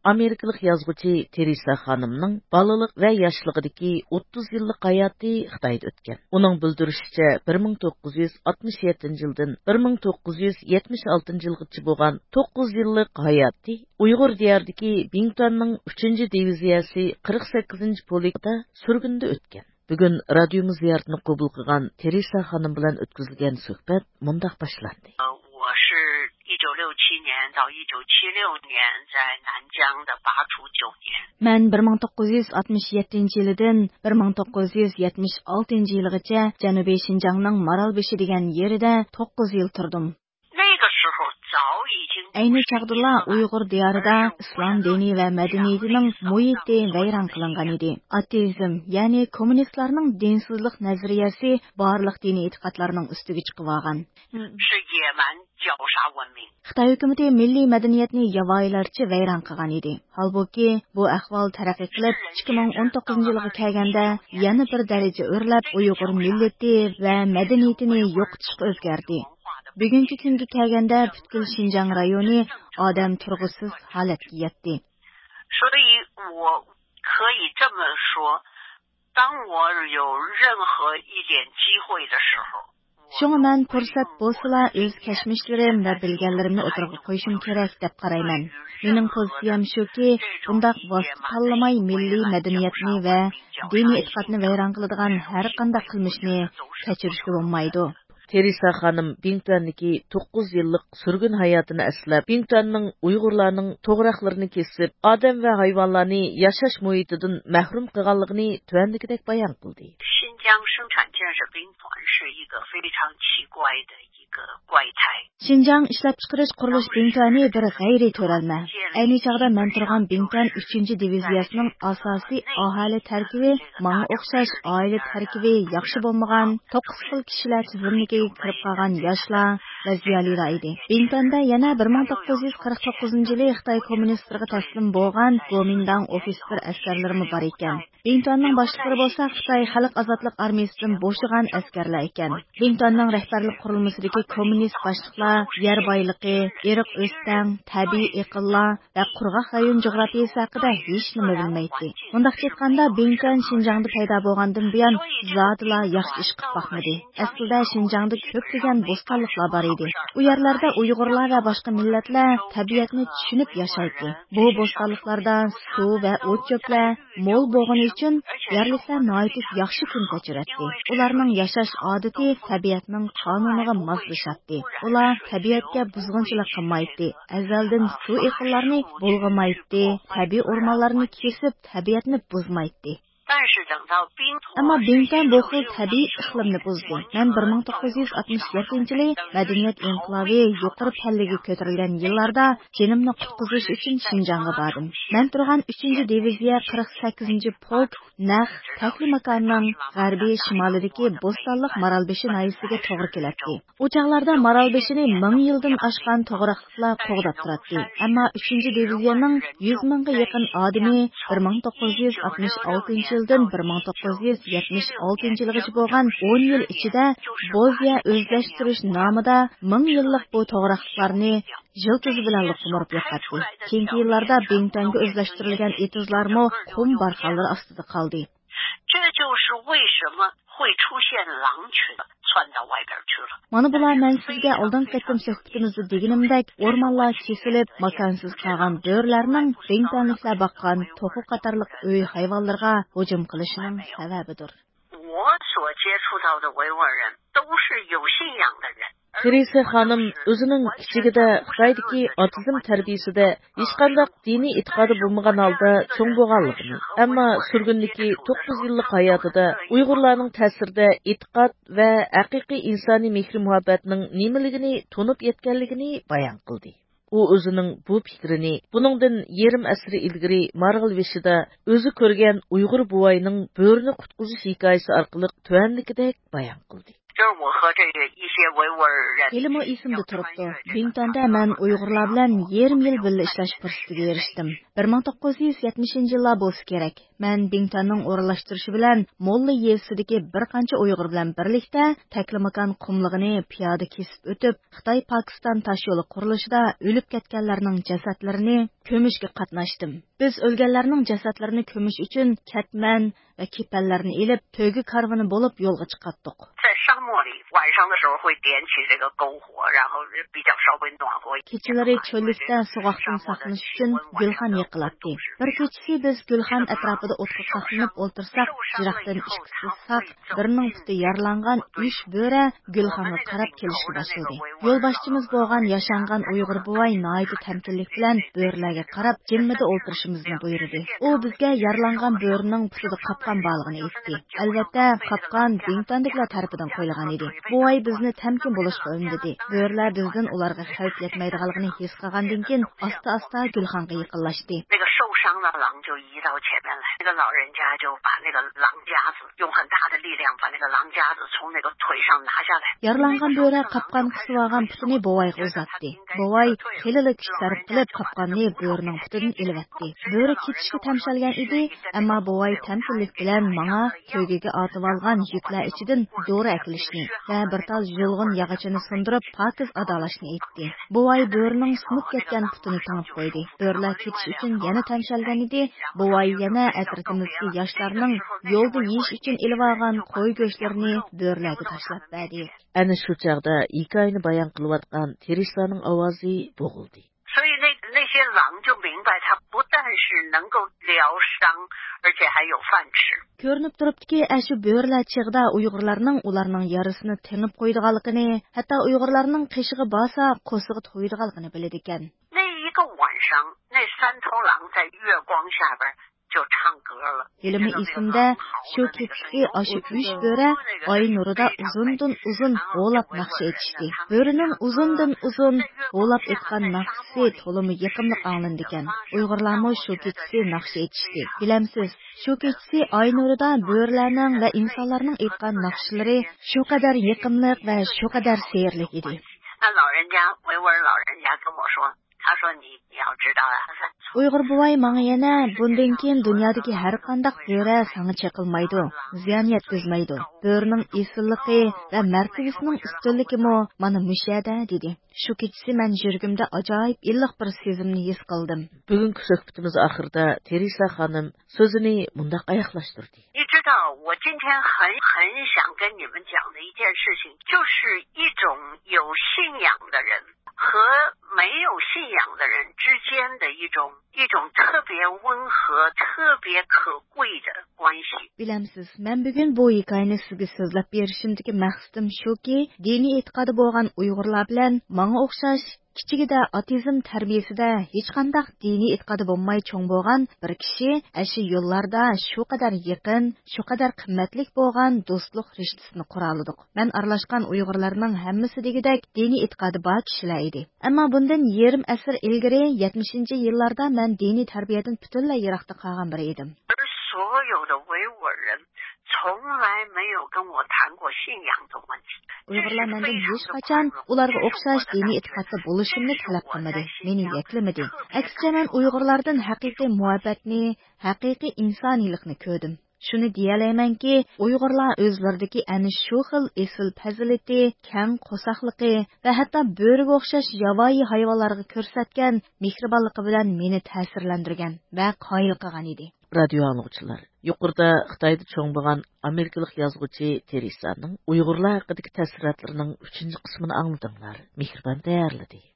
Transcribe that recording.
Америкалық язгычы Тереса ханымның балалык ва яшьлыгындагы 30 еллык хаяты Хитайда өткән. Уның белдерүчә 1967 елдан 1976 елгача булган 9 еллык хаяты Уйгыр диярдәге Бингтонның 3-нче дивизиясе 48-нче полкында сүргүндә өткән. Бүген радиомыз зияртны кабул кылган Тереса ханым белән үткәрелгән сөһбәт мондак башланды. 1976 елдан 1976 елгача Җанубий Шинҗаңның Маралбеши дигән yerida 9 ел тордым. Әйне чагдыла Уйгыр диярында ислам дини ва мәдәниятенең муйите вайран кылынган иде. Атеизм, ягъни коммунистларның динсезлек нәзриясе барлык дини итикадларның үстиге чыгып алган. Хытай хөкүмәте милли мәдәниятне явайларча вайран кылган иде. Халбуки бу әхвал тараккый кылып 2019 елга килгәндә яңа бер дәрәҗә өрләп Уйгыр милләте ва мәдәниятене юктышка үзгәрде. Бүгенге көнгә килгәндә бүткүл Шинҗаң районы адам тургысыз халәткә ятты. Шуңа мен фурсат булсала үз кәшмишләрем ва белгәнләремне отырга куйышым кирәк дип караймын. Минем позициям шуки, бундак вакыт талламай милли мәдәниятне ва дини итикадны вайран кылдыган һәр кандай кылмышны кечиришкә булмайды. Тереса ханым Бингтонники 9 еллык сүргүн хаятын әсләп, Бингтонның уйгырларның тогракларын кесеп, адам ва хайванларны яшаш муhitidan мәхрүм кылганлыгын төвәндәгедәк баян кылды. Шинҗаң эшләп чыгарыш курылыш Бингтоны бер гайри төрәлмә. Әйни чагда мен торган Бингтон 3-нче дивизиясының асасы ахали тәркибе моңа охшаш аилә тәркибе яхшы булмаган 9 хил кешеләр тизимлеге кирип калган яшьләр ва зиялилар иде. Бингтонда яна 1949 елда Хытай коммунистларга тәслим булган Гоминдан офицер әскәрләре бар икән. Бингтонның башлыклары булса Хытай халык азатлык армиясеннән бошыган әскәрләр икән. Бингтонның рәхбәрлек курылмасындагы коммунист башлыклар яр байлыгы, ирек өстәң, табигый икыллар ва кургак район җографиясе хакында һеч нәмә белмәйди. Мондак әйткәндә Бингтон Шинҗаңда пайда булгандан буян затла яхшы эш кылып бакмады. Әслидә Шинҗаңда көптән бостанлыклар бар иде. У ярларда уйгырлар ва башка милләтләр табигатьне төшенеп яшайды. Бу бостанлыкларда су ва ут чөпләр мол булган өчен ярлыклар наитис яхшы көн кечерәтте. Уларның яшаш адәте табигатьнең кануныга маслашатты. Улар табигатькә бузгынчылык кылмайды. Әзәлдән су икылларны булгымайды, табигый орманнарны кесеп табигатьне бузмайды. Әмма Бингтон бу хил табигый иклимне бузды. Мен 1967 елда мәдәният инкилабы юқоры пәллегә көтөрелгән елларда җенемне куткызыш өчен Шинҗаңга бардым. Мен торган 3-нче дивизия 48-нче полк нәх Тәкли маканның гәрби шималидәге Бостонлык Маралбеши наисигә тогры киләтте. У чагларда Маралбешине 1000 елдан ашкан тограклыклар кугдап торды. Әмма 3-нче дивизияның 100 меңгә якын адымы 1966 елдан 1976 елгача булган 10 ел ичидә Бозия үзләштерүш намында 1000 еллык бу тограклыкларны жыл төзү белән лукмырып якатты. Кийинки елларда Бингтонга үзләштерелгән этизлармы кум барханлар астында калды. Маны булар мен сезгә алдан кеттем сөһбәтебезне дигәнемдәк, орманлар киселеп, макансыз калган бөрләрнең Бингтонлыклар баккан току катарлык өй хайванларга һуҗум кылышының сәбәбидер. Тереса ханым өзенең кичигидә Хытайдагы атизм тәрбиясендә һичкандай дини итикады булмаган алда чоң булганлыгын, әмма сүргүндәге 9 еллык хаятында уйгырларның тәсирдә итикад ва хакыйкый инсани мехр-мөхәббәтнең нимәлегене тунып yetkәнлегене баян кылды. У өзенең бу фикрен buningdan ярым әсри илгәри Маралбешида үзе күргән уйгыр буайның бөрне куткызыш хикаясе аркылы төвәнлегедәк баян кылды. Елімі есімді тұрыпты. Бингтонда мен уйғырлар белән ярым ел биллә эшләш форсатыга ирештем. 1970 еллар булса кирәк. Мен Бингтонның урынлаштырышы белән Молла Евсидәге бер канча уйғыр белән берлектә Тәклимакан кумлыгын пияда кесип үтеп, Хытай-Пакистан таш юлы курылышында үлеп кеткәннәрнең җәсәтләрен көмешкә катнаштым. Biz ölgənlərinin cəsədlərini kömüş üçün kətmən və kepəllərini elib, töygü karvanı болып yolğa çıxartdıq. Keçiləri çöllükdə soğaqdan saqlanış üçün gülxan yıqılatdı. Bir keçisi biz gülxan ətrafında otqa saxlanıb oltırsaq, jiraqdan ikisi saq, birinin putu yarlanğan 3 börə gülxanğa qarab kelishni başladı. Yol başçımız bolğan yaşanğan Uyğur buvay naydı təmkinlik bilan börlərə qarab jimmida o'tirishimizni buyurdi. U bizga yarlanğan börінің putida qapqan balığını aytdi. Albatta, qapqan Bingtondagilar tarafidan qo'yilgan edi. Buvay bizni tamkin bo'lishga undadi. Börlər bizdan ularga xavf yetmaydiganligini his qilgandan keyin asta-asta gulxonga yaqinlashdi. Yarlanğan börə qapqan qısıb olgan putini buvayga uzatdi. Buvay xeyli kuch sarf qilib qapqanni börінің putidan ilib Börü ketishga tamshalgan edi, ammo buvay tamkinlik bilan menga to'ygiga ortib olgan yuklar ichidan dori akilishni va bir toz yulg'un yog'ochini sindirib pokiz adolashni aytdi. Buvay börning sinib ketgan putini tangib qo'ydi. Börlar ketish uchun yana tamshalgan edi. Buvay yana atrofimizdagi yoshlarning yo'lda yeyish uchun ilib olgan qo'y go'shtlarini börlarga tashlab berdi. Ana shu chaqda hikoyani bayon qilayotgan Teresaning ovozi bo'g'ildi. Ko'rinib turibdiki, shu börlar chig'da Uyg'urlarning ularning yarasini tengib qo'ydiganligini, hatto Uyg'urlarning qishig'i bo'lsa, qo'sig'i to'ydiganligini biladi ekan. Елімі есімде şu ketisi aşı 3 börə ay nurida uzun olap naqşı etişdi. Börünün uzun olap etkan naqşısı tolumu yıqımlıq anlandıken. Uyg'urlarmı şu ketisi naqşı etişdi. Bilemsiz, şu ketisi ay nurida börlərinin və insanların etkan naqşıları şu kadar yıqımlıq və şu kadar seyirlik idi. Uyghur buvay manga yana bundan keyin dunyodagi har qanday böre sana chaqilmaydi, ziyon yetkazmaydi. Börning esilliqi va martabasining ustunligimi mana mushada dedi. Shu kechasi men yuragimda ajoyib illiq bir sezimni his qildim. Bugungi suhbatimiz oxirida Teresa xonim so'zini mundaq oyoqlashtirdi. 我今天很想跟你们讲的一件事情，就是一种有信仰的人和没有信仰的人之间的一种特别温和、特别可贵的关系。 Bilemsiz, men bugun bu hikoyani sizga so'zlab berishimdagi maqsadim shuki, diniy e'tiqodi bo'lgan Uyg'urlar bilan menga o'xshash kichigida otizm tarbiyasida hech qanday diniy e'tiqodi bo'lmay cho'ng bo'lgan bir kishi shu yo'llarda shu qadar yaqin, shu qadar qimmatli bo'lgan do'stlik rishtasini qura oldik. Men aralashgan Uyg'urlarning hammasi degidek diniy e'tiqodi bor kishilar edi. Ammo bundan yarim asr ilgari 70-yillarda men diniy tarbiyadan butunlay yiroqda qolgan bir edim. 所有的维吾尔人从来没有跟我谈过信仰的问题。 Uyg'urlar mendan hech qachon ularga o'xshash diniy e'tiqodda bo'lishimni talab qilmadi, meni yaklamadi. Aksicha men Uyg'urlardan haqiqiy muhabbatni, haqiqiy insoniylikni ko'rdim. Shuni deyalaymanki, Uyg'urlar o'zlaridagi ana shu xil esil fazilati, kang qo'saqligi va hatto bo'riga o'xshash yovvoyi hayvonlarga ko'rsatgan mehribonligi bilan meni ta'sirlantirgan va qoyil qilgan edi. Radio anglag'uchilar, yuqorida Xitoyda cho'ng bo'lgan Amerikalik yozuvchi Teresaning Uyg'urlar haqidagi ta'siriyotlarining 3-qismini angladinglar. Mehribon tayyorladi.